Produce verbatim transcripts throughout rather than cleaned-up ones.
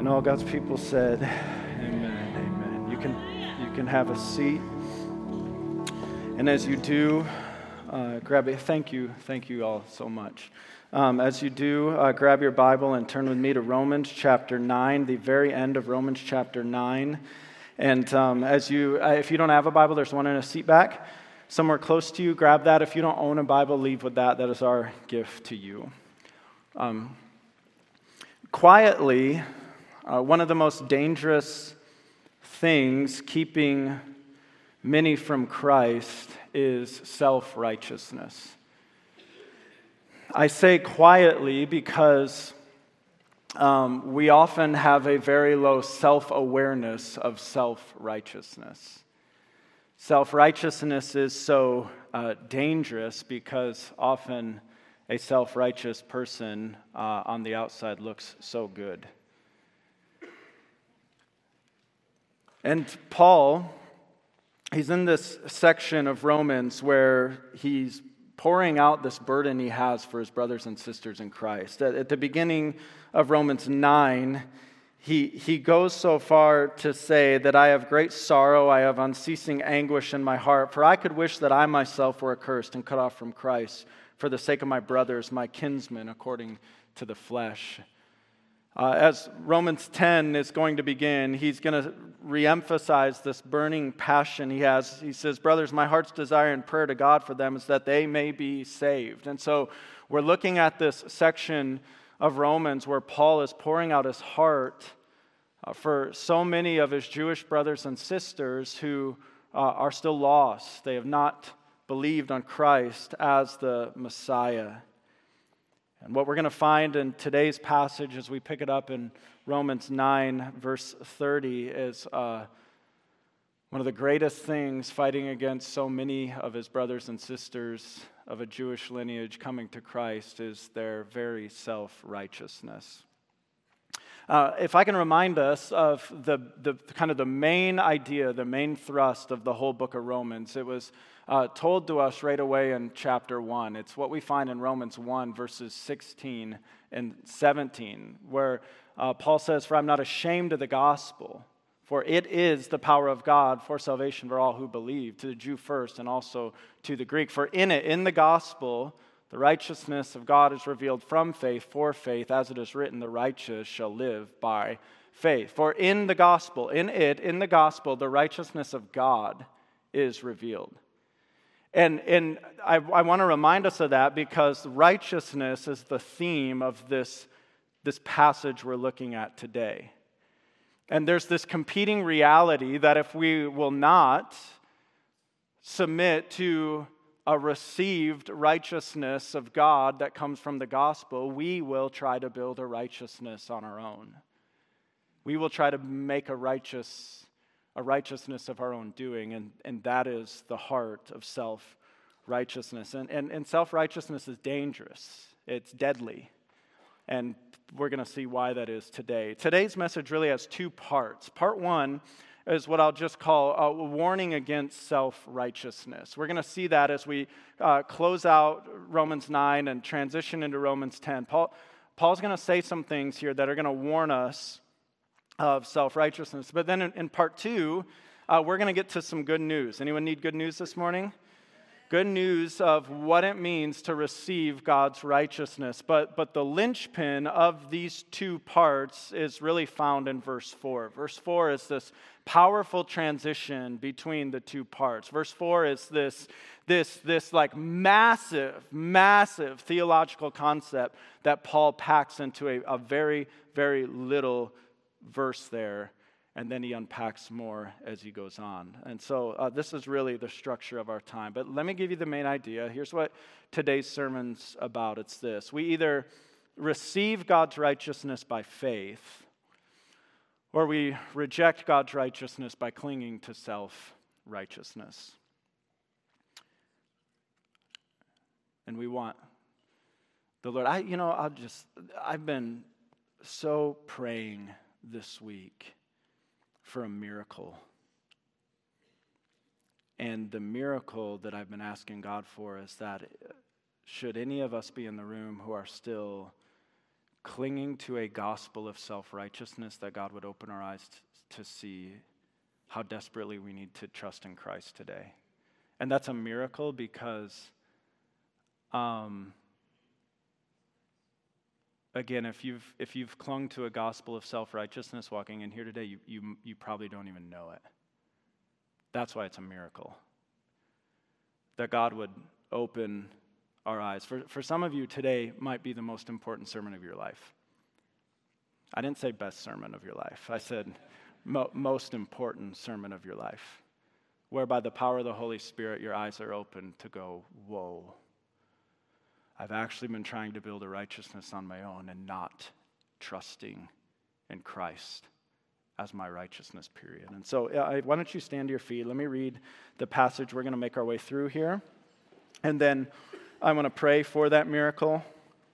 And all God's people said, amen, amen. You can, you can have a seat. And as you do, uh, grab it. Thank you, thank you all so much. Um, as you do, uh, grab your Bible and turn with me to Romans chapter nine, the very end of Romans chapter nine. And um, as you, uh, if you don't have a Bible, there's one in a seat back somewhere close to you. Grab that. If you don't own a Bible, leave with that. That is our gift to you. Um, quietly, uh, one of the most dangerous things keeping many from Christ is self-righteousness. I say quietly because um, we often have a very low self-awareness of self-righteousness. Self-righteousness is so uh, dangerous because often a self-righteous person uh, on the outside looks so good. And Paul, he's in this section of Romans where he's pouring out this burden he has for his brothers and sisters in Christ. At, at the beginning of Romans nine, he, he goes so far to say that I have great sorrow, I have unceasing anguish in my heart, for I could wish that I myself were accursed and cut off from Christ for the sake of my brothers, my kinsmen, according to the flesh. Uh, as Romans ten is going to begin, he's going to reemphasize this burning passion he has. He says, brothers, my heart's desire and prayer to God for them is that they may be saved. And so we're looking at this section of Romans where Paul is pouring out his heart uh, for so many of his Jewish brothers and sisters who uh, are still lost. They have not believed on Christ as the Messiah. And what we're going to find in today's passage as we pick it up in Romans nine, verse thirty, is uh, one of the greatest things fighting against so many of his brothers and sisters of a Jewish lineage coming to Christ is their very self-righteousness. Uh, if I can remind us of the, the kind of the main idea, the main thrust of the whole book of Romans, it was uh, told to us right away in chapter one. It's what we find in Romans one, verses sixteen and seventeen, where uh, Paul says, for I'm not ashamed of the gospel, for it is the power of God for salvation for all who believe, to the Jew first and also to the Greek. For in it, in the gospel, the righteousness of God is revealed from faith for faith, as it is written, the righteous shall live by faith. For in the gospel, in it, in the gospel, the righteousness of God is revealed. And, and I, I want to remind us of that because righteousness is the theme of this, this passage we're looking at today. And there's this competing reality that if we will not submit to a received righteousness of God that comes from the gospel, we will try to build a righteousness on our own. We will try to make a righteous, a righteousness of our own doing, and, and that is the heart of self-righteousness. And, and, and self-righteousness is dangerous. It's deadly. And we're going to see why that is today. Today's message really has two parts. Part one is what I'll just call a warning against self-righteousness. We're going to see that as we uh, close out Romans nine and transition into Romans ten. Paul, Paul's going to say some things here that are going to warn us of self-righteousness. But then in, in part two, uh, we're going to get to some good news. Anyone need good news this morning? Good news of what it means to receive God's righteousness. But, but the linchpin of these two parts is really found in verse four. Verse four is this powerful transition between the two parts. Verse four is this, this, this like massive, massive theological concept that Paul packs into a, a very, very little verse there. And then he unpacks more as he goes on. And so uh, this is really the structure of our time. But let me give you the main idea. Here's what today's sermon's about. It's this. We either receive God's righteousness by faith, or we reject God's righteousness by clinging to self-righteousness. And we want the Lord. I, you know, I'll just, I've been so praying this week for a miracle. And the miracle that I've been asking God for is that should any of us be in the room who are still clinging to a gospel of self-righteousness, that God would open our eyes t- to see how desperately we need to trust in Christ today. And that's a miracle because, um, again, if you've if you've clung to a gospel of self-righteousness walking in here today, you you you probably don't even know it. That's why it's a miracle. That God would open our eyes. For, for some of you, today might be the most important sermon of your life. I didn't say best sermon of your life. I said mo- most important sermon of your life, where by the power of the Holy Spirit, your eyes are open to go, whoa, I've actually been trying to build a righteousness on my own and not trusting in Christ as my righteousness, period. And so uh, why don't you stand to your feet? Let me read the passage we're going to make our way through here. And then I want to pray for that miracle.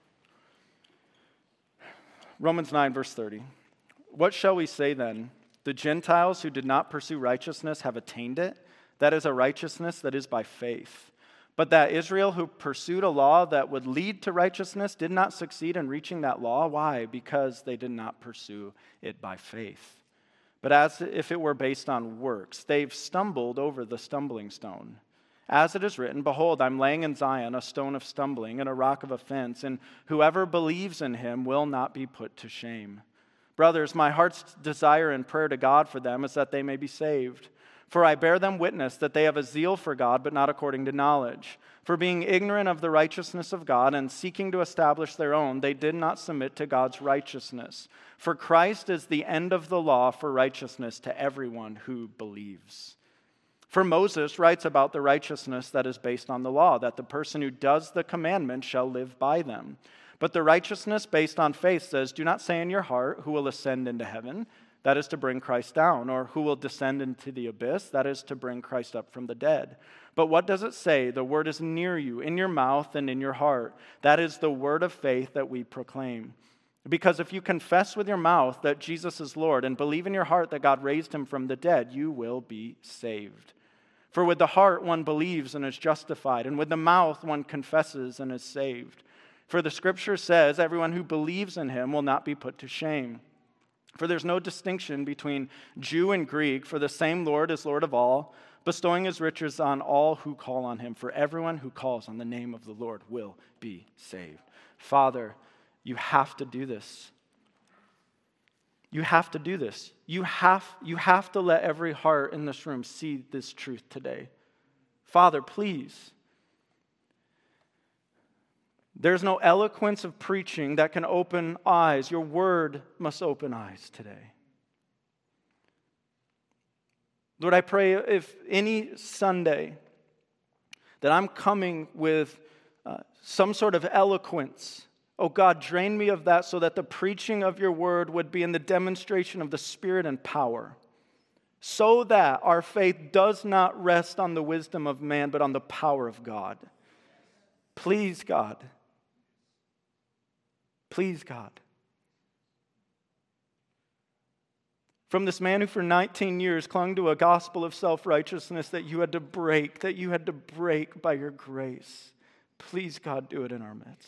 Romans nine, verse thirty. What shall we say then? The Gentiles who did not pursue righteousness have attained it. That is a righteousness that is by faith. But that Israel who pursued a law that would lead to righteousness did not succeed in reaching that law. Why? Because they did not pursue it by faith, but as if it were based on works. They've stumbled over the stumbling stone. As it is written, behold, I'm laying in Zion a stone of stumbling and a rock of offense, and whoever believes in him will not be put to shame. Brothers, my heart's desire and prayer to God for them is that they may be saved. For I bear them witness that they have a zeal for God, but not according to knowledge. For being ignorant of the righteousness of God and seeking to establish their own, they did not submit to God's righteousness. For Christ is the end of the law for righteousness to everyone who believes. For Moses writes about the righteousness that is based on the law, that the person who does the commandments shall live by them. But the righteousness based on faith says, do not say in your heart, who will ascend into heaven? That is to bring Christ down. Or who will descend into the abyss? That is to bring Christ up from the dead. But what does it say? The word is near you, in your mouth and in your heart. That is the word of faith that we proclaim. Because if you confess with your mouth that Jesus is Lord and believe in your heart that God raised him from the dead, you will be saved. For with the heart one believes and is justified, and with the mouth one confesses and is saved. For the scripture says, everyone who believes in him will not be put to shame. For there's no distinction between Jew and Greek, for the same Lord is Lord of all, bestowing his riches on all who call on him. For everyone who calls on the name of the Lord will be saved. Father, you have to do this. You have to do this. You have, you have to let every heart in this room see this truth today. Father, please. There's no eloquence of preaching that can open eyes. Your word must open eyes today. Lord, I pray if any Sunday that I'm coming with uh, some sort of eloquence, oh God, drain me of that so that the preaching of your word would be in the demonstration of the Spirit and power, so that our faith does not rest on the wisdom of man, but on the power of God. Please, God. Please, God. From this man who for nineteen years clung to a gospel of self-righteousness that you had to break, that you had to break by your grace. Please, God, do it in our midst.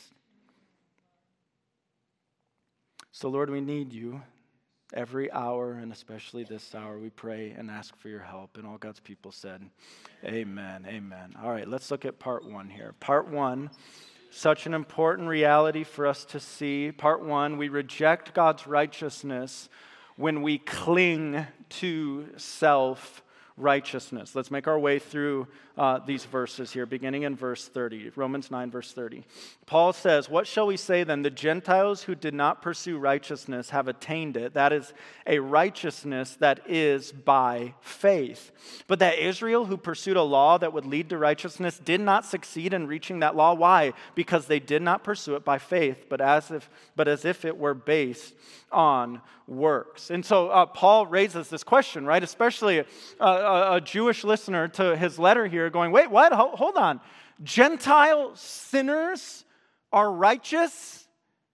So, Lord, we need you every hour, and especially this hour. We pray and ask for your help. And all God's people said, amen, amen. All right, let's look at part one here. Part one, such an important reality for us to see. Part one, we reject God's righteousness when we cling to self-righteousness. Let's make our way through uh, these verses here, beginning in verse thirty, Romans nine, verse thirty. Paul says, what shall we say then? The Gentiles who did not pursue righteousness have attained it. That is a righteousness that is by faith. But that Israel who pursued a law that would lead to righteousness did not succeed in reaching that law. Why? Because they did not pursue it by faith, but as if, but as if it were based on works. And so uh, Paul raises this question, right? Especially a, a, a Jewish listener to his letter here going, wait, what? Hold on. Gentile sinners are righteous?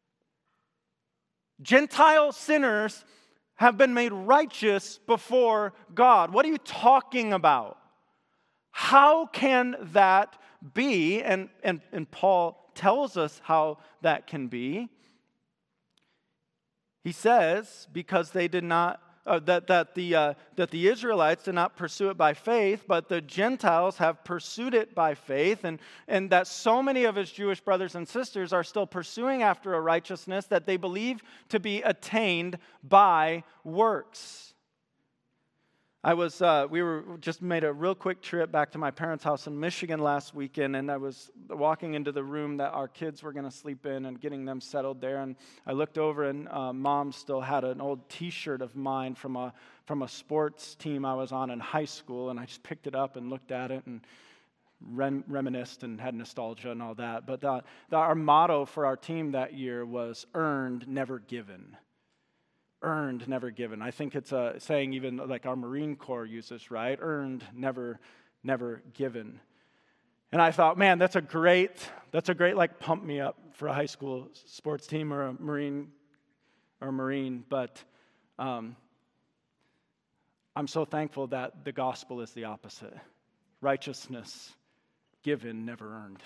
Gentile sinners have been made righteous before God. What are you talking about? How can that be? And, and, and Paul tells us how that can be. He says, because they did not, uh, that, that, the, uh, that the Israelites did not pursue it by faith, but the Gentiles have pursued it by faith, and, and that so many of his Jewish brothers and sisters are still pursuing after a righteousness that they believe to be attained by works. I was, uh, we were just made a real quick trip back to my parents' house in Michigan last weekend, and I was walking into the room that our kids were going to sleep in and getting them settled there, and I looked over, and uh, Mom still had an old T-shirt of mine from a from a sports team I was on in high school, and I just picked it up and looked at it and rem- reminisced and had nostalgia and all that. But the, the, our motto for our team that year was "Earned, never given." Earned, never given. I think it's a saying even like our Marine Corps uses, right? Earned, never, never given. And I thought, man, that's a great, that's a great like pump me up for a high school sports team or a Marine or a Marine. But um, I'm so thankful that the gospel is the opposite. Righteousness given, never earned.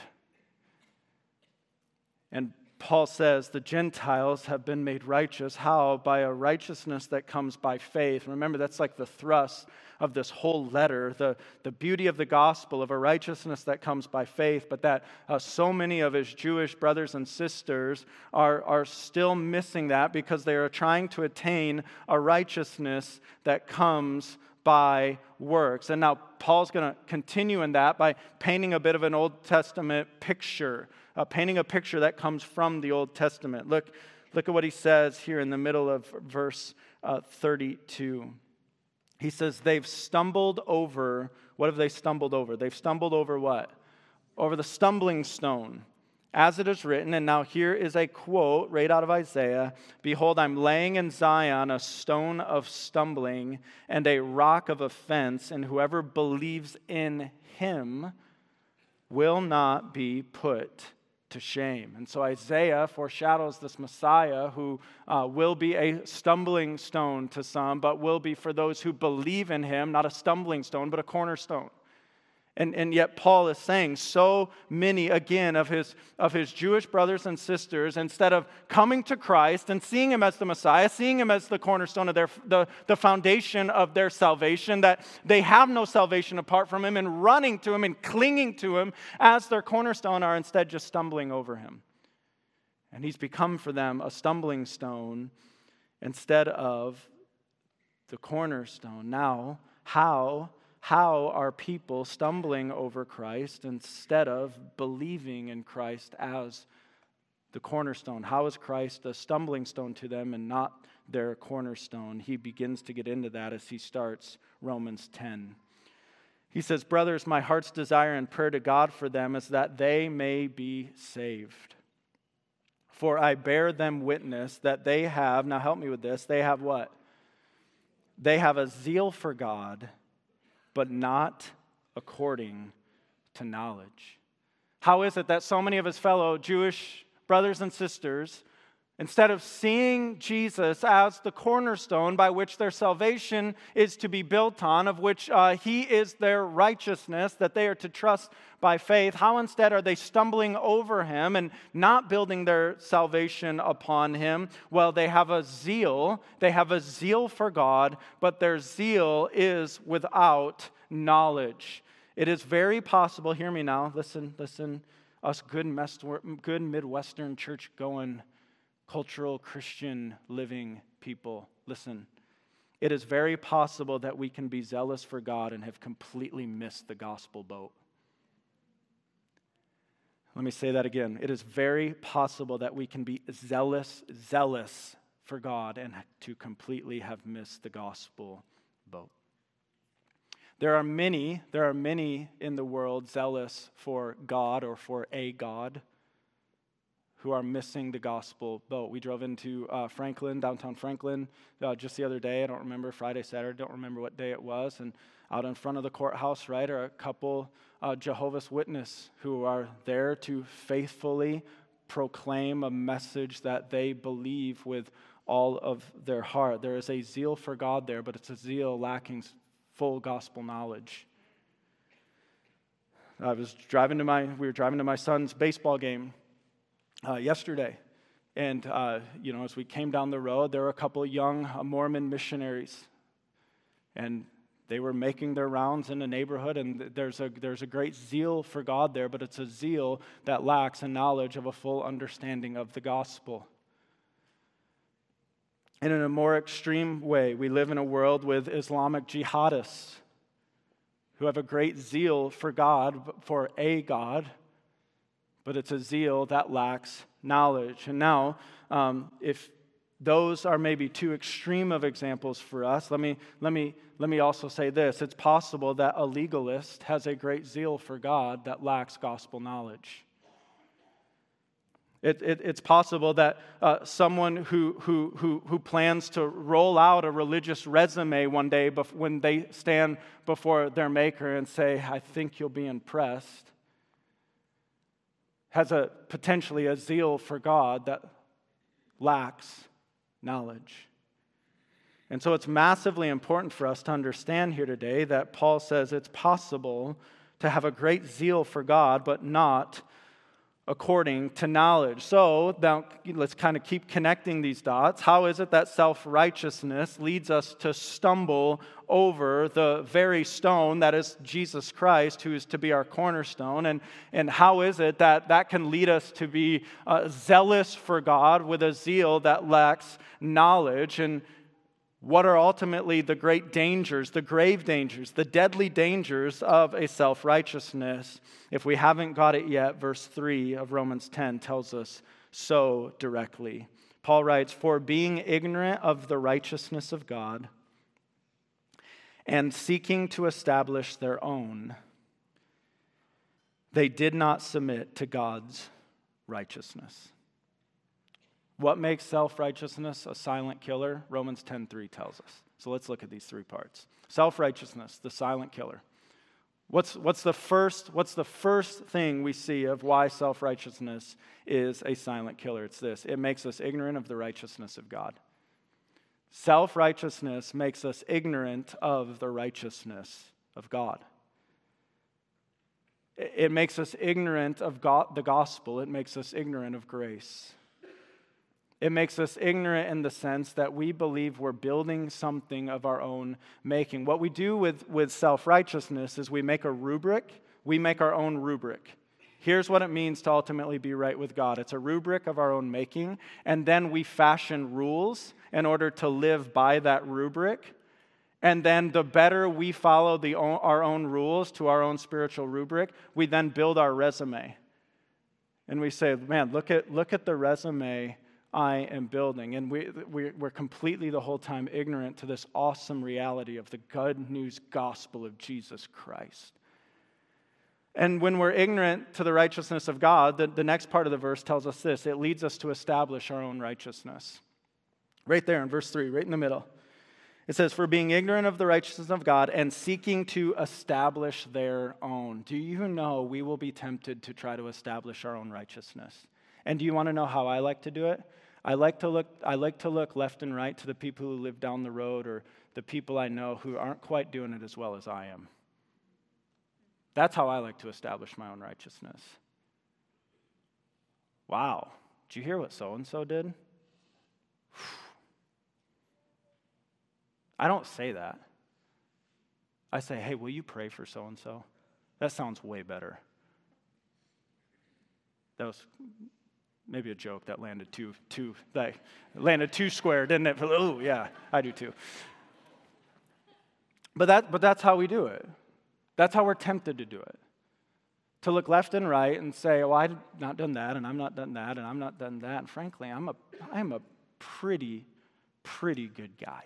And Paul says the Gentiles have been made righteous. How? By a righteousness that comes by faith. Remember, that's like the thrust of this whole letter, the, the beauty of the gospel, of a righteousness that comes by faith, but that uh, so many of his Jewish brothers and sisters are, are still missing that because they are trying to attain a righteousness that comes by works. And now Paul's going to continue in that by painting a bit of an Old Testament picture. Uh, painting a picture that comes from the Old Testament. Look, look at what he says here in the middle of verse uh, thirty-two. He says, they've stumbled over, what have they stumbled over? They've stumbled over what? Over the stumbling stone. As it is written, and now here is a quote right out of Isaiah, behold, I'm laying in Zion a stone of stumbling and a rock of offense, and whoever believes in him will not be put to shame. And so Isaiah foreshadows this Messiah who uh, will be a stumbling stone to some, but will be for those who believe in him, not a stumbling stone, but a cornerstone. And, and yet Paul is saying so many, again, of his, of his Jewish brothers and sisters, instead of coming to Christ and seeing him as the Messiah, seeing him as the cornerstone of their, the, the foundation of their salvation, that they have no salvation apart from him, and running to him and clinging to him as their cornerstone, are instead just stumbling over him. And he's become for them a stumbling stone instead of the cornerstone. Now, how... How are people stumbling over Christ instead of believing in Christ as the cornerstone? How is Christ a stumbling stone to them and not their cornerstone? He begins to get into that as he starts Romans ten. He says, brothers, my heart's desire and prayer to God for them is that they may be saved. For I bear them witness that they have, now help me with this, they have what? They have a zeal for God, but not according to knowledge. How is it that so many of his fellow Jewish brothers and sisters, instead of seeing Jesus as the cornerstone by which their salvation is to be built on, of which uh, he is their righteousness, that they are to trust by faith, how instead are they stumbling over him and not building their salvation upon him? Well, they have a zeal. They have a zeal for God, but their zeal is without knowledge. It is very possible, hear me now, listen, listen, us good, good Midwestern church-going, cultural Christian living people, listen. It is very possible that we can be zealous for God and have completely missed the gospel boat. Let me say that again. It is very possible that we can be zealous, zealous for God and to completely have missed the gospel boat. There are many, there are many in the world zealous for God or for a God who are missing the gospel boat. We drove into uh, Franklin, downtown Franklin, uh, just the other day. I don't remember, Friday, Saturday, don't remember what day it was. And out in front of the courthouse, right, are a couple uh, Jehovah's Witnesses who are there to faithfully proclaim a message that they believe with all of their heart. There is a zeal for God there, but it's a zeal lacking full gospel knowledge. I was driving to my, we were driving to my son's baseball game Uh, yesterday, And, uh, you know, as we came down the road, there were a couple of young uh, Mormon missionaries. And they were making their rounds in the neighborhood, and there's a, there's a great zeal for God there, but it's a zeal that lacks a knowledge of a full understanding of the gospel. And in a more extreme way, we live in a world with Islamic jihadists who have a great zeal for God, for a God, but it's a zeal that lacks knowledge. And now, um, if those are maybe too extreme of examples for us, let me, let me, let me also say this. It's possible that a legalist has a great zeal for God that lacks gospel knowledge. It, it, it's possible that uh, someone who, who, who, who plans to roll out a religious resume one day bef- when they stand before their Maker and say, I think you'll be impressed, has a potentially a zeal for God that lacks knowledge. And so it's massively important for us to understand here today that Paul says it's possible to have a great zeal for God, but not according to knowledge. So now let's kind of keep connecting these dots. How is it that self-righteousness leads us to stumble over the very stone that is Jesus Christ, who is to be our cornerstone? And, and how is it that that can lead us to be uh, zealous for God with a zeal that lacks knowledge? And what are ultimately the great dangers, the grave dangers, the deadly dangers of a self-righteousness? If we haven't got it yet, verse three of Romans ten tells us so directly. Paul writes, "For being ignorant of the righteousness of God and seeking to establish their own, they did not submit to God's righteousness." What makes self-righteousness a silent killer? Romans ten three tells us. So let's look at these three parts. Self-righteousness, the silent killer. What's, what's, the first, what's the first thing we see of why self-righteousness is a silent killer? It's this. It makes us ignorant of the righteousness of God. Self-righteousness makes us ignorant of the righteousness of God. It makes us ignorant of God, the gospel. It makes us ignorant of grace. It makes us ignorant in the sense that we believe we're building something of our own making. What we do with, with self-righteousness is we make a rubric. We make our own rubric. Here's what it means to ultimately be right with God. It's a rubric of our own making, and then we fashion rules in order to live by that rubric. And then the better we follow the, our own rules to our own spiritual rubric, we then build our resume. And we say, man, look at, look at the resume I am building. And we, we, we're completely the whole time ignorant to this awesome reality of the good news gospel of Jesus Christ. And when we're ignorant to the righteousness of God, the, the next part of the verse tells us this. It leads us to establish our own righteousness. Right there in verse three, right in the middle. It says, "For being ignorant of the righteousness of God and seeking to establish their own." Do you know we will be tempted to try to establish our own righteousness? And do you want to know how I like to do it? I like to look I like to look left and right to the people who live down the road or the people I know who aren't quite doing it as well as I am. That's how I like to establish my own righteousness. Wow, did you hear what so-and-so did? I don't say that. I say, hey, will you pray for so-and-so? That sounds way better. That was maybe a joke that landed too, too, that landed too square, didn't it? Oh, yeah, I do too. But that, but that's how we do it. That's how we're tempted to do it. To look left and right and say, oh, I've not done that, and I'm not done that, and I'm not done that. And frankly, I'm a, I'm a pretty, pretty good guy.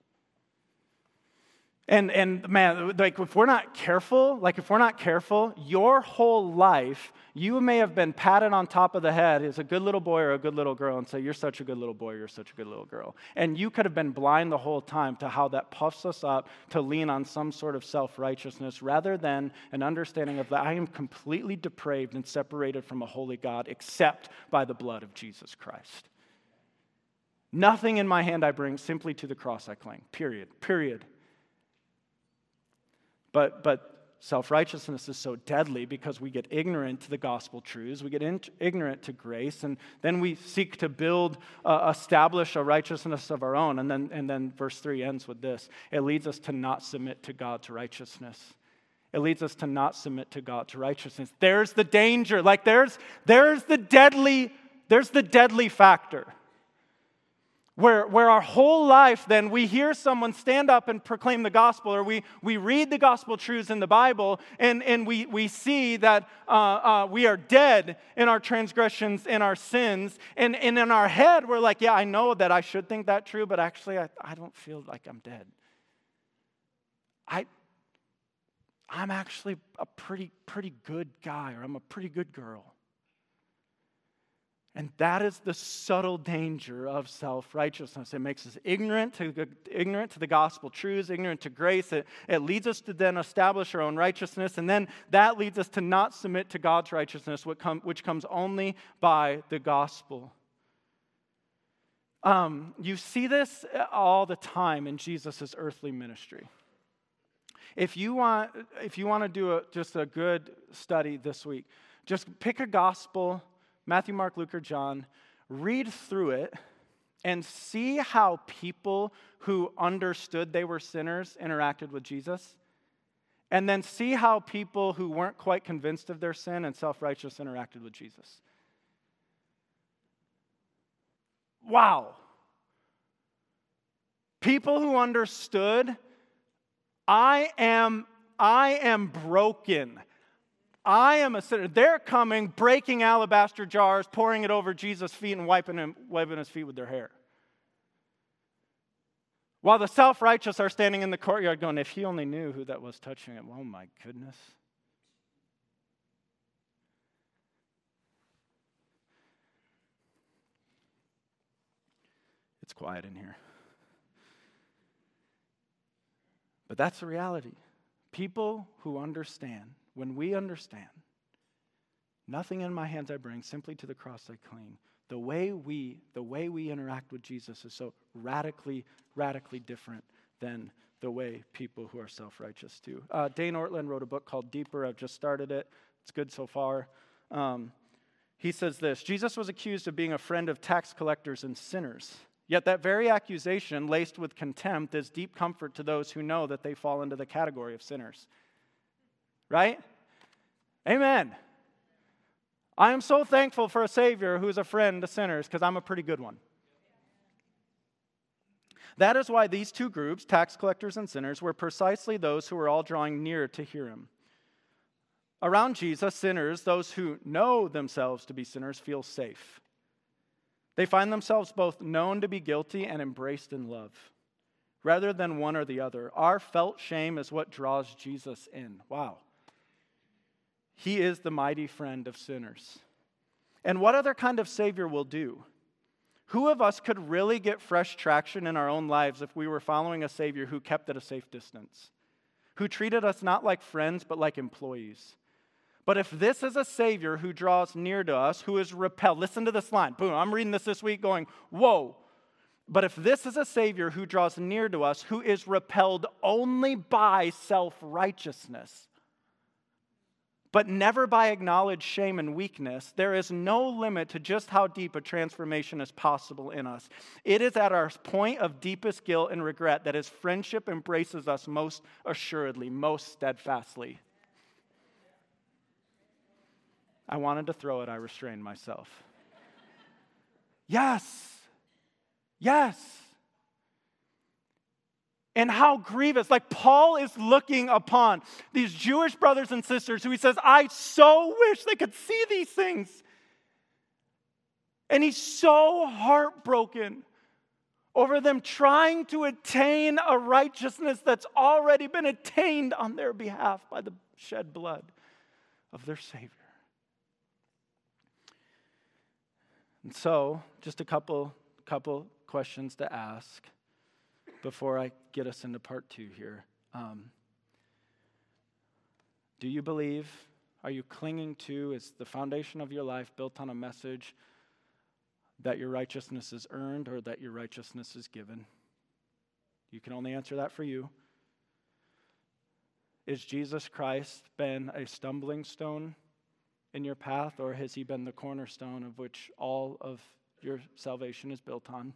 And, and man, like if we're not careful, like if we're not careful, your whole life, you may have been patted on top of the head as a good little boy or a good little girl and say, you're such a good little boy, you're such a good little girl. And you could have been blind the whole time to how that puffs us up to lean on some sort of self-righteousness rather than an understanding of that I am completely depraved and separated from a holy God except by the blood of Jesus Christ. Nothing in my hand I bring, simply to the cross I cling, period, period. But but self-righteousness is so deadly because we get ignorant to the gospel truths, we get in- ignorant to grace, and then we seek to build, uh, establish a righteousness of our own. And then, and then verse three ends with this. It leads us to not submit to God's righteousness. It leads us to not submit to God's righteousness. There's the danger. Like there's, there's the deadly, there's the deadly factor. Where, where our whole life, then, we hear someone stand up and proclaim the gospel, or we, we read the gospel truths in the Bible, and, and we, we see that uh, uh, we are dead in our transgressions, in our sins, and, and in our head, we're like, yeah, I know that I should think that true, but actually, I, I don't feel like I'm dead. I, I'm actually a pretty, pretty good guy, or I'm a pretty good girl. And that is the subtle danger of self-righteousness. It makes us ignorant to, ignorant to the gospel truths, ignorant to grace. It, it leads us to then establish our own righteousness, and then that leads us to not submit to God's righteousness, which comes only by the gospel. Um, you see this all the time in Jesus' earthly ministry. If you want, if you want to do a, just a good study this week, just pick a gospel, Matthew, Mark, Luke, or John, read through it and see how people who understood they were sinners interacted with Jesus. And then see how people who weren't quite convinced of their sin and self-righteous interacted with Jesus. Wow. People who understood, I am, I am broken. I am a sinner. They're coming, breaking alabaster jars, pouring it over Jesus' feet and wiping him, wiping his feet with their hair. While the self-righteous are standing in the courtyard going, if he only knew who that was touching him, oh my goodness. It's quiet in here. But that's the reality. People who understand, when we understand, nothing in my hands I bring, simply to the cross I cling. The way we, the way we interact with Jesus is so radically, radically different than the way people who are self-righteous do. Uh, Dane Ortland wrote a book called Deeper. I've just started it. It's good so far. Um, he says this: Jesus was accused of being a friend of tax collectors and sinners. Yet that very accusation, laced with contempt, is deep comfort to those who know that they fall into the category of sinners. Right? Amen. I am so thankful for a Savior who's a friend to sinners, because I'm a pretty good one. That is why these two groups, tax collectors and sinners, were precisely those who were all drawing near to hear him. Around Jesus, sinners, those who know themselves to be sinners, feel safe. They find themselves both known to be guilty and embraced in love, rather than one or the other. Our felt shame is what draws Jesus in. Wow. He is the mighty friend of sinners. And what other kind of Savior will do? Who of us could really get fresh traction in our own lives if we were following a Savior who kept at a safe distance, who treated us not like friends but like employees? But if this is a Savior who draws near to us, who is repelled, listen to this line. Boom, I'm reading this this week going, whoa. But if this is a Savior who draws near to us, who is repelled only by self-righteousness, but never by acknowledged shame and weakness, there is no limit to just how deep a transformation is possible in us. It is at our point of deepest guilt and regret that his friendship embraces us most assuredly, most steadfastly. I wanted to throw it, I restrained myself. Yes. Yes. And how grievous. Like Paul is looking upon these Jewish brothers and sisters who he says, I so wish they could see these things. And he's so heartbroken over them trying to attain a righteousness that's already been attained on their behalf by the shed blood of their Savior. And so, just a couple, couple questions to ask before I get us into part two here. Um, do you believe, are you clinging to, is the foundation of your life built on a message that your righteousness is earned or that your righteousness is given? You can only answer that for you. Is Jesus Christ been a stumbling stone in your path, or has he been the cornerstone of which all of your salvation is built on?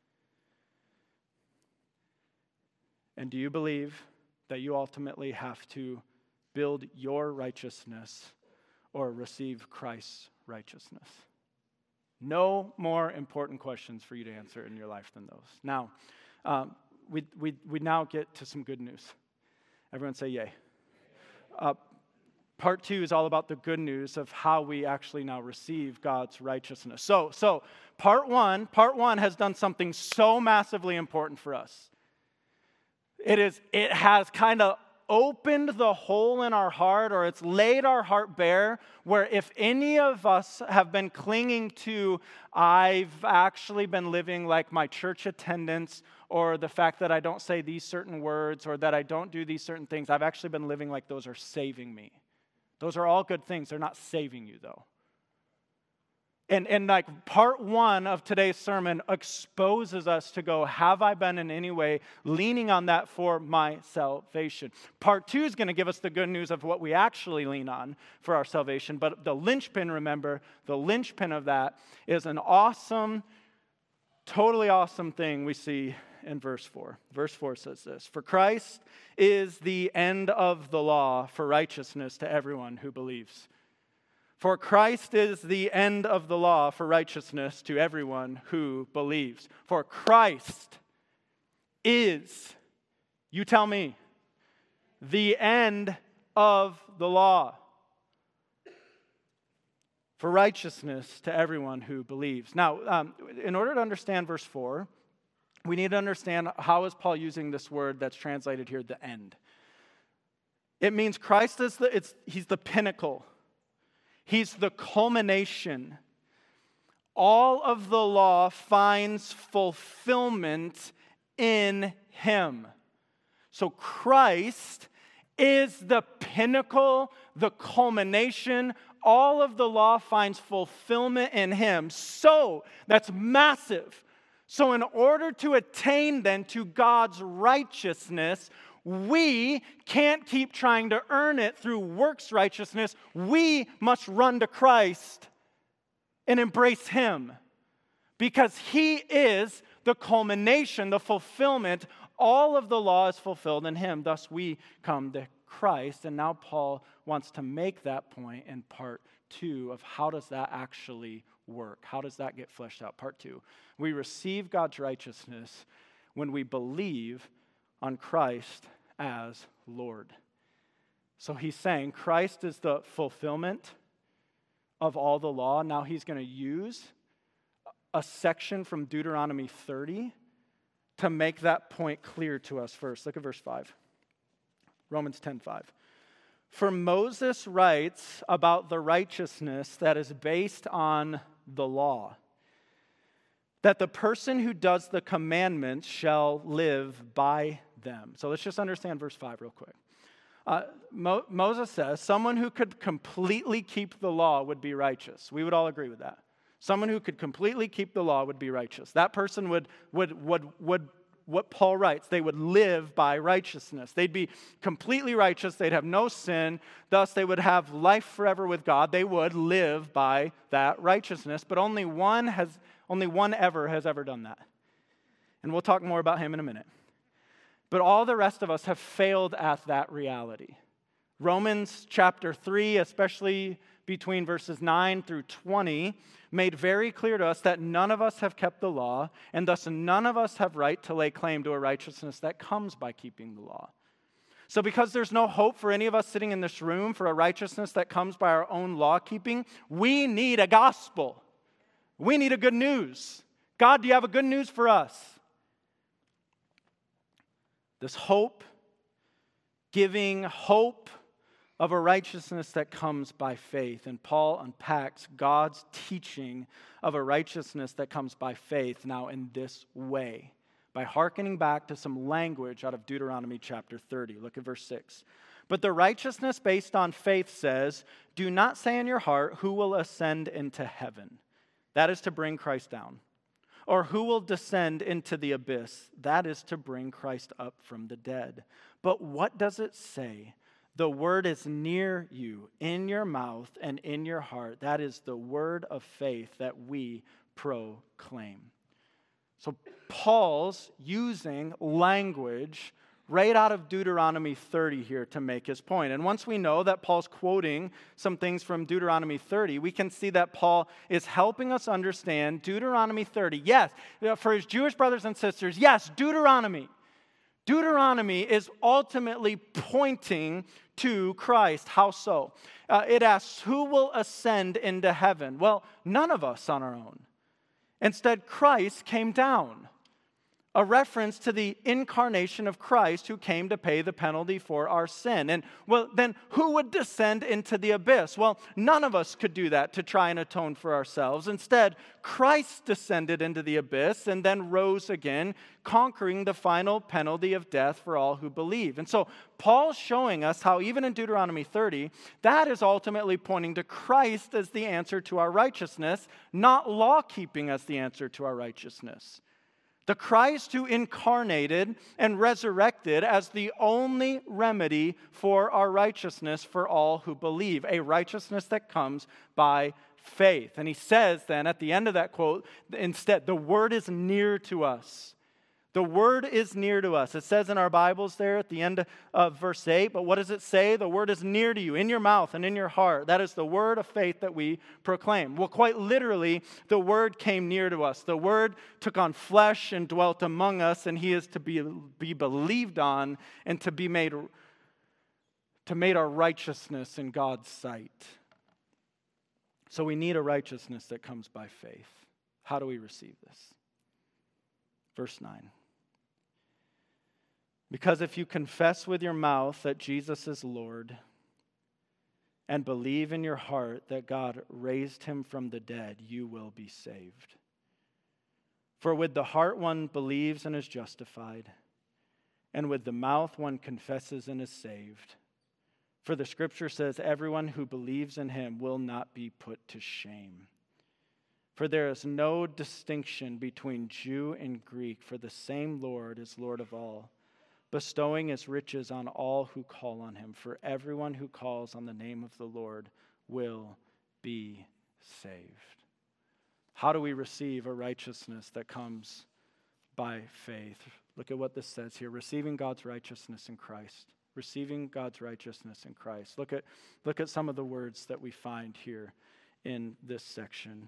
And do you believe that you ultimately have to build your righteousness or receive Christ's righteousness? No more important questions for you to answer in your life than those. Now, um, we, we, we now get to some good news. Everyone say yay. Uh, part two is all about the good news of how we actually now receive God's righteousness. So, so part one, part one has done something so massively important for us. It is, it has kind of opened the hole in our heart, or it's laid our heart bare, where if any of us have been clinging to, I've actually been living like my church attendance, or the fact that I don't say these certain words, or that I don't do these certain things, I've actually been living like those are saving me. Those are all good things. They're not saving you, though. And, and like part one of today's sermon exposes us to go, have I been in any way leaning on that for my salvation? Part two is going to give us the good news of what we actually lean on for our salvation. But the linchpin, remember, the linchpin of that is an awesome, totally awesome thing we see in verse four. Verse four says this: "For Christ is the end of the law for righteousness to everyone who believes." For Christ is the end of the law for righteousness to everyone who believes. For Christ is, you tell me, the end of the law for righteousness to everyone who believes. Now, um, in order to understand verse four, we need to understand how is Paul using this word that's translated here, the end. It means Christ is the, it's, he's the pinnacle. He's the culmination. All of the law finds fulfillment in him. So Christ is the pinnacle, the culmination. All of the law finds fulfillment in him. So, that's massive. So in order to attain then to God's righteousness, we can't keep trying to earn it through works righteousness. We must run to Christ and embrace him, because he is the culmination, the fulfillment. All of the law is fulfilled in him. Thus we come to Christ. And now Paul wants to make that point in part two of how does that actually work? How does that get fleshed out? Part two. We receive God's righteousness when we believe on Christ as Lord. So he's saying Christ is the fulfillment of all the law. Now he's going to use a section from Deuteronomy thirty to make that point clear to us first. Look at verse five. Romans ten five. For Moses writes about the righteousness that is based on the law, that the person who does the commandments shall live by them. So let's just understand verse five real quick. Uh, Mo- Moses says someone who could completely keep the law would be righteous. We would all agree with that. Someone who could completely keep the law would be righteous. That person would, would, would, would, what Paul writes, they would live by righteousness. They'd be completely righteous. They'd have no sin. Thus, they would have life forever with God. They would live by that righteousness. But only one has, only one ever has ever done that. And we'll talk more about him in a minute. But all the rest of us have failed at that reality. Romans chapter three, especially between verses nine through twenty, made very clear to us that none of us have kept the law, and thus none of us have right to lay claim to a righteousness that comes by keeping the law. So because there's no hope for any of us sitting in this room for a righteousness that comes by our own law keeping, we need a gospel. We need a good news. God, do you have a good news for us? This hope, giving hope of a righteousness that comes by faith. And Paul unpacks God's teaching of a righteousness that comes by faith now in this way, by hearkening back to some language out of Deuteronomy chapter thirty. Look at verse six. But the righteousness based on faith says, do not say in your heart, who will ascend into heaven? That is to bring Christ down. Or who will descend into the abyss? That is to bring Christ up from the dead. But what does it say? The word is near you, in your mouth and in your heart. That is the word of faith that we proclaim. So Paul's using language right out of Deuteronomy thirty here to make his point. And once we know that Paul's quoting some things from Deuteronomy thirty, we can see that Paul is helping us understand Deuteronomy thirty. Yes, for his Jewish brothers and sisters, yes, Deuteronomy. Deuteronomy is ultimately pointing to Christ. How so? Uh, it asks, who will ascend into heaven? Well, none of us on our own. Instead, Christ came down. A reference to the incarnation of Christ who came to pay the penalty for our sin. And well, then who would descend into the abyss? Well, none of us could do that to try and atone for ourselves. Instead, Christ descended into the abyss and then rose again, conquering the final penalty of death for all who believe. And so Paul's showing us how even in Deuteronomy thirty, that is ultimately pointing to Christ as the answer to our righteousness, not law keeping as the answer to our righteousness. The Christ who incarnated and resurrected as the only remedy for our righteousness for all who believe, a righteousness that comes by faith. And he says then at the end of that quote, instead, the word is near to us. The word is near to us. It says in our Bibles there at the end of verse eight, but what does it say? The word is near to you, in your mouth and in your heart. That is the word of faith that we proclaim. Well, quite literally, the word came near to us. The word took on flesh and dwelt among us, and he is to be, be believed on and to be made, to make our righteousness in God's sight. So we need a righteousness that comes by faith. How do we receive this? Verse nine. Because if you confess with your mouth that Jesus is Lord and believe in your heart that God raised him from the dead, you will be saved. For with the heart one believes and is justified, and with the mouth one confesses and is saved. For the scripture says, everyone who believes in him will not be put to shame. For there is no distinction between Jew and Greek, for the same Lord is Lord of all, bestowing his riches on all who call on him. For everyone who calls on the name of the Lord will be saved. How do we receive a righteousness that comes by faith? Look at what this says here. Receiving God's righteousness in Christ. Receiving God's righteousness in Christ. Look at, look at some of the words that we find here in this section.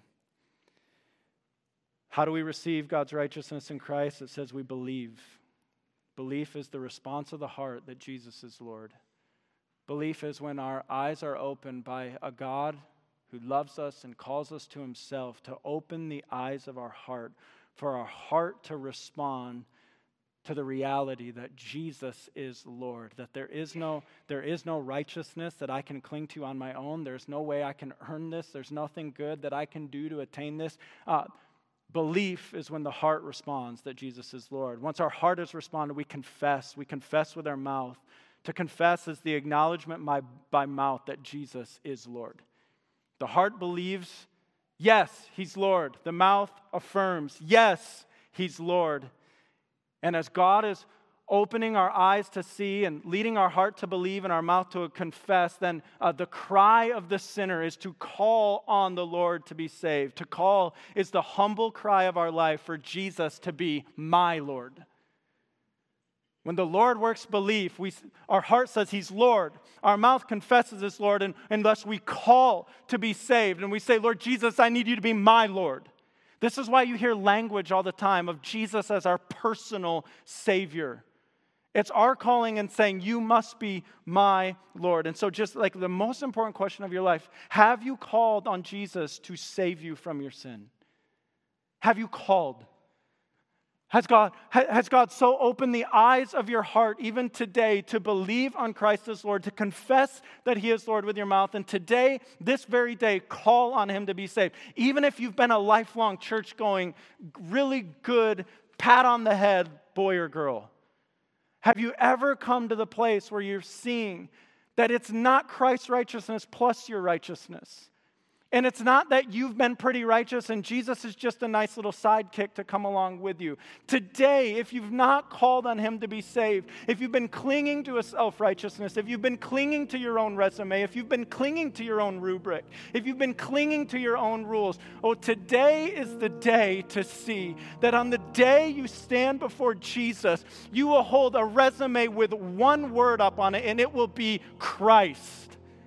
How do we receive God's righteousness in Christ? It says we believe. Belief is the response of the heart that Jesus is Lord. Belief is when our eyes are opened by a God who loves us and calls us to himself to open the eyes of our heart, for our heart to respond to the reality that Jesus is Lord, that there is no there is no righteousness that I can cling to on my own. There's no way I can earn this. There's nothing good that I can do to attain this. Uh, Belief is when the heart responds that Jesus is Lord. Once our heart has responded, we confess. We confess with our mouth. To confess is the acknowledgement by, by mouth that Jesus is Lord. The heart believes, yes, he's Lord. The mouth affirms, yes, he's Lord. And as God is opening our eyes to see and leading our heart to believe and our mouth to confess, then uh, the cry of the sinner is to call on the Lord to be saved. To call is the humble cry of our life for Jesus to be my Lord. When the Lord works belief, we, our heart says he's Lord. Our mouth confesses his Lord, and unless we call to be saved and we say, Lord Jesus, I need you to be my Lord. This is why you hear language all the time of Jesus as our personal Savior. It's our calling and saying, you must be my Lord. And so just like the most important question of your life, have you called on Jesus to save you from your sin? Have you called? Has God, has God so opened the eyes of your heart even today to believe on Christ as Lord, to confess that he is Lord with your mouth, and today, this very day, call on him to be saved? Even if you've been a lifelong church-going, really good, pat on the head boy or girl. Have you ever come to the place where you're seeing that it's not Christ's righteousness plus your righteousness? And it's not that you've been pretty righteous and Jesus is just a nice little sidekick to come along with you. Today, if you've not called on him to be saved, if you've been clinging to a self-righteousness, if you've been clinging to your own resume, if you've been clinging to your own rubric, if you've been clinging to your own rules, oh, today is the day to see that on the day you stand before Jesus, you will hold a resume with one word up on it, and it will be Christ.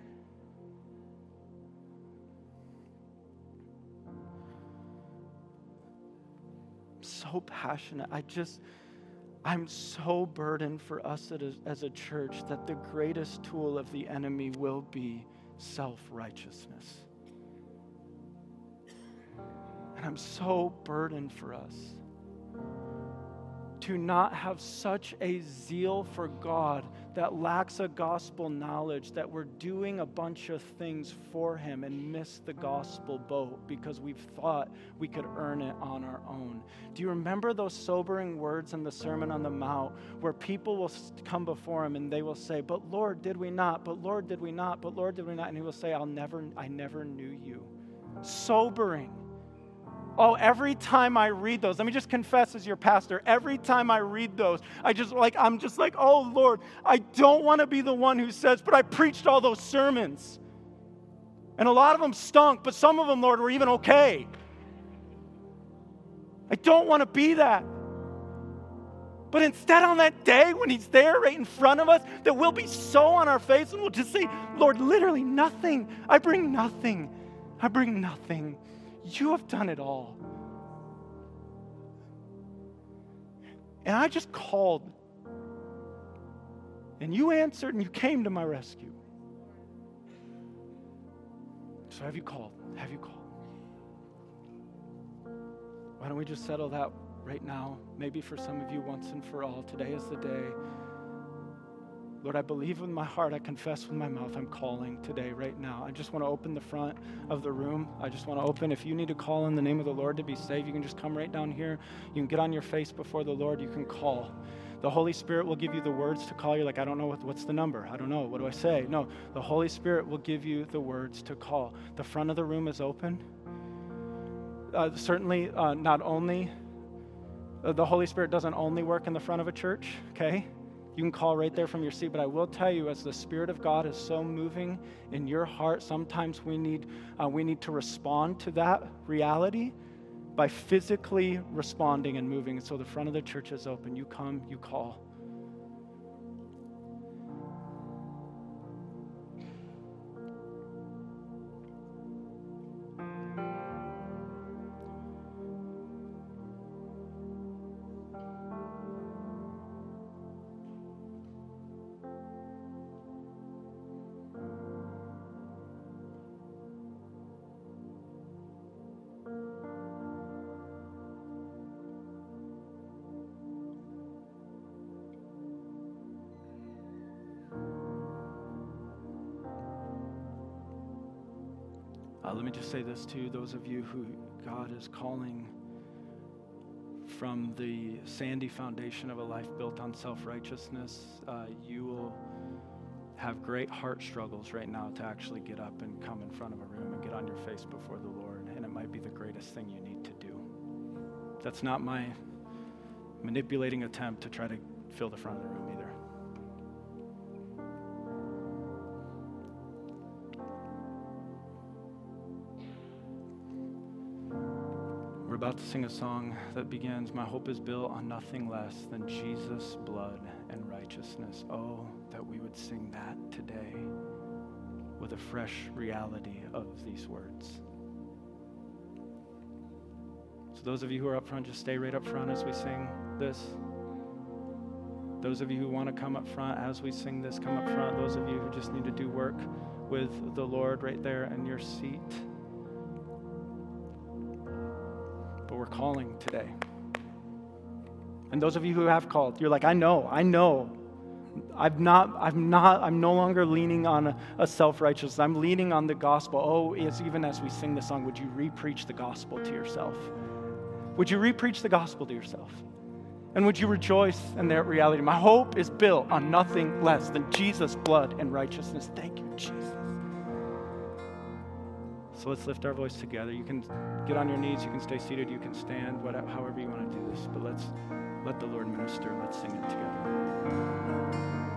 So passionate. I just, I'm so burdened for us as, as a church that the greatest tool of the enemy will be self-righteousness. And I'm so burdened for us to not have such a zeal for God that lacks a gospel knowledge, that we're doing a bunch of things for him and miss the gospel boat because we've thought we could earn it on our own. Do you remember those sobering words in the Sermon on the Mount where people will come before him and they will say, but Lord, did we not? But Lord, did we not? But Lord, did we not? And he will say, I'll never, I never knew you. Sobering. Oh, every time I read those, let me just confess as your pastor, every time I read those, I just like, I'm just like, oh Lord, I don't want to be the one who says, but I preached all those sermons. And a lot of them stunk, but some of them, Lord, were even okay. I don't want to be that. But instead on that day when he's there right in front of us, that we'll be so on our face and we'll just say, Lord, literally nothing. I bring nothing. I bring nothing. You have done it all. And I just called. And you answered and you came to my rescue. So have you called? Have you called? Why don't we just settle that right now? Maybe for some of you once and for all. Today is the day. Lord, I believe with my heart, I confess with my mouth, I'm calling today, right now. I just want to open the front of the room. I just want to open. If you need to call in the name of the Lord to be saved, you can just come right down here. You can get on your face before the Lord. You can call. The Holy Spirit will give you the words to call. You're like, I don't know, what, what's the number? I don't know. What do I say? No, the Holy Spirit will give you the words to call. The front of the room is open. Uh, certainly, uh, not only, uh, the Holy Spirit doesn't only work in the front of a church, okay? You can call right there from your seat, but I will tell you, as the Spirit of God is so moving in your heart, sometimes we need uh, we need to respond to that reality by physically responding and moving. And so the front of the church is open. You come, you call. Uh, let me just say this to those of you who God is calling from the sandy foundation of a life built on self-righteousness. Uh, you will have great heart struggles right now to actually get up and come in front of a room and get on your face before the Lord, and it might be the greatest thing you need to do. That's not my manipulating attempt to try to fill the front of the room either. We're about to sing a song that begins, my hope is built on nothing less than Jesus' blood and righteousness. Oh, that we would sing that today with a fresh reality of these words. So those of you who are up front, just stay right up front as we sing this. Those of you who want to come up front as we sing this, come up front. Those of you who just need to do work with the Lord right there in your seat. But we're calling today. And those of you who have called, you're like, I know, I know. I've not, I'm not, I'm no longer leaning on a, a self-righteousness. I'm leaning on the gospel. Oh, it's even as we sing this song, would you re-preach the gospel to yourself? Would you re-preach the gospel to yourself? And would you rejoice in that reality? My hope is built on nothing less than Jesus' blood and righteousness. Thank you, Jesus. So let's lift our voice together. You can get on your knees, you can stay seated, you can stand, whatever, however you want to do this. But let's let the Lord minister. Let's sing it together.